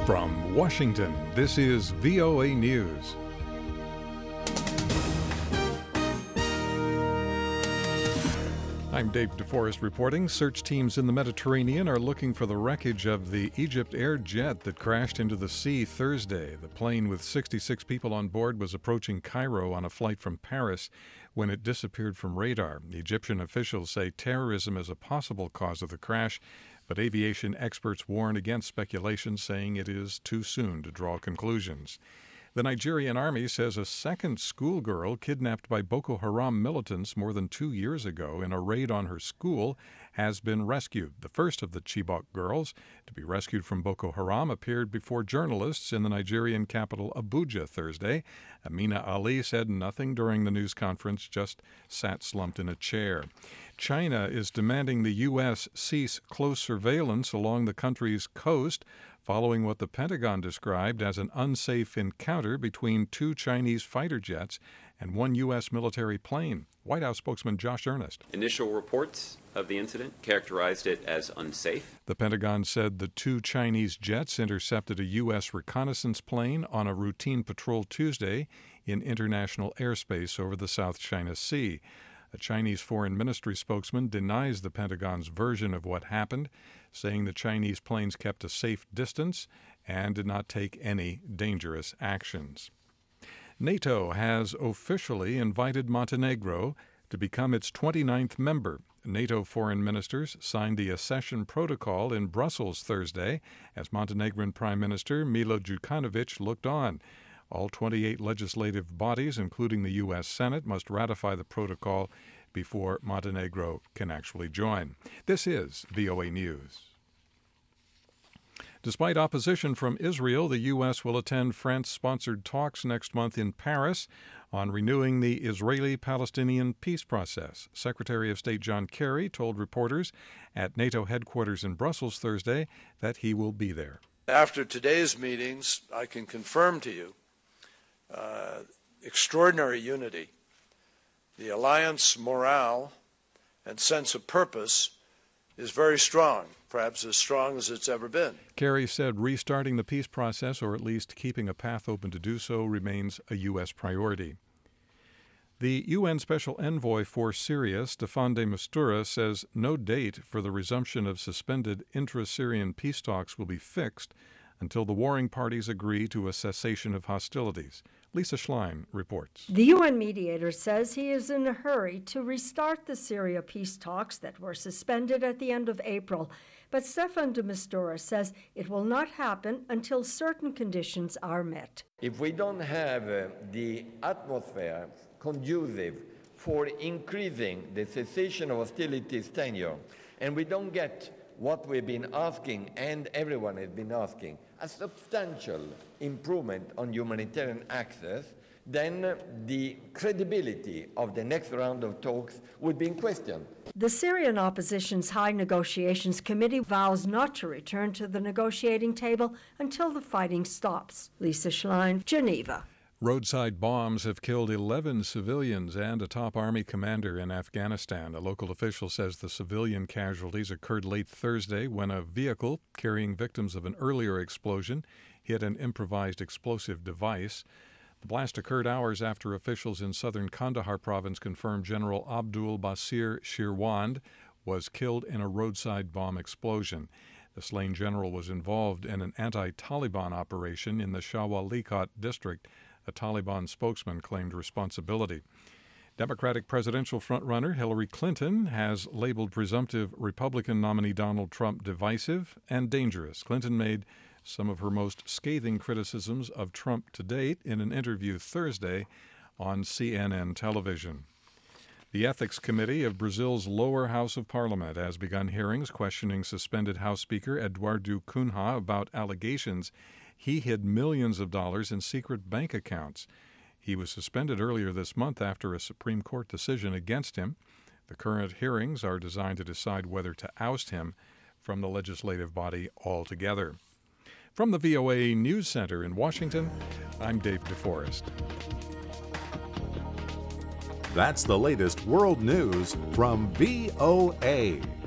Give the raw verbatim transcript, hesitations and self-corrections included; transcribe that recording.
From Washington, this is V O A News. I'm Dave DeForest reporting. Search teams in the Mediterranean are looking for the wreckage of the Egypt Air jet that crashed into the sea Thursday. The plane with sixty-six people on board was approaching Cairo on a flight from Paris when it disappeared from radar. Egyptian officials say terrorism is a possible cause of the crash, but aviation experts warn against speculation, saying it is too soon to draw conclusions. The Nigerian army says a second schoolgirl kidnapped by Boko Haram militants more than two years ago in a raid on her school has been rescued. The first of the Chibok girls to be rescued from Boko Haram appeared before journalists in the Nigerian capital Abuja Thursday. Amina Ali said nothing during the news conference, just sat slumped in a chair. China is demanding the U S cease close surveillance along the country's coast following what the Pentagon described as an unsafe encounter between two Chinese fighter jets and one U S military plane. White House spokesman Josh Earnest. Initial reports of the incident characterized it as unsafe. The Pentagon said the two Chinese jets intercepted a U S reconnaissance plane on a routine patrol Tuesday in international airspace over the South China Sea. A Chinese Foreign Ministry spokesman denies the Pentagon's version of what happened, saying the Chinese planes kept a safe distance and did not take any dangerous actions. NATO has officially invited Montenegro to become its twenty-ninth member. NATO foreign ministers signed the accession protocol in Brussels Thursday as Montenegrin Prime Minister Milo Djukanovic looked on. All twenty-eight legislative bodies, including the U S Senate, must ratify the protocol before Montenegro can actually join. This is V O A News. Despite opposition from Israel, the U S will attend France-sponsored talks next month in Paris on renewing the Israeli-Palestinian peace process. Secretary of State John Kerry told reporters at NATO headquarters in Brussels Thursday that he will be there. After today's meetings, I can confirm to you Uh, extraordinary unity, the alliance morale and sense of purpose is very strong, perhaps as strong as it's ever been. Kerry said restarting the peace process, or at least keeping a path open to do so, remains a U S priority. The U N Special Envoy for Syria, Staffan de Mistura, says no date for the resumption of suspended intra-Syrian peace talks will be fixed until the warring parties agree to a cessation of hostilities. Lisa Schlein reports. The U N mediator says he is in a hurry to restart the Syria peace talks that were suspended at the end of April. But Staffan de Mistura says it will not happen until certain conditions are met. If we don't have uh, the atmosphere conducive for increasing the cessation of hostilities tenure, and we don't get what we've been asking and everyone has been asking, a substantial improvement on humanitarian access, then the credibility of the next round of talks would be in question. The Syrian opposition's High Negotiations Committee vows not to return to the negotiating table until the fighting stops. Lisa Schlein, Geneva. Roadside bombs have killed eleven civilians and a top army commander in Afghanistan. A local official says the civilian casualties occurred late Thursday when a vehicle carrying victims of an earlier explosion hit an improvised explosive device. The blast occurred hours after officials in southern Kandahar province confirmed General Abdul Basir Shirwand was killed in a roadside bomb explosion. The slain general was involved in an anti-Taliban operation in the Shawalikot district. A Taliban spokesman claimed responsibility. Democratic presidential frontrunner Hillary Clinton has labeled presumptive Republican nominee Donald Trump divisive and dangerous. Clinton made some of her most scathing criticisms of Trump to date in an interview Thursday on C N N television. The Ethics Committee of Brazil's lower house of parliament has begun hearings questioning suspended House Speaker Eduardo Cunha about allegations he hid millions of dollars in secret bank accounts. He was suspended earlier this month after a Supreme Court decision against him. The current hearings are designed to decide whether to oust him from the legislative body altogether. From the V O A News Center in Washington, I'm Dave DeForest. That's the latest world news from V O A.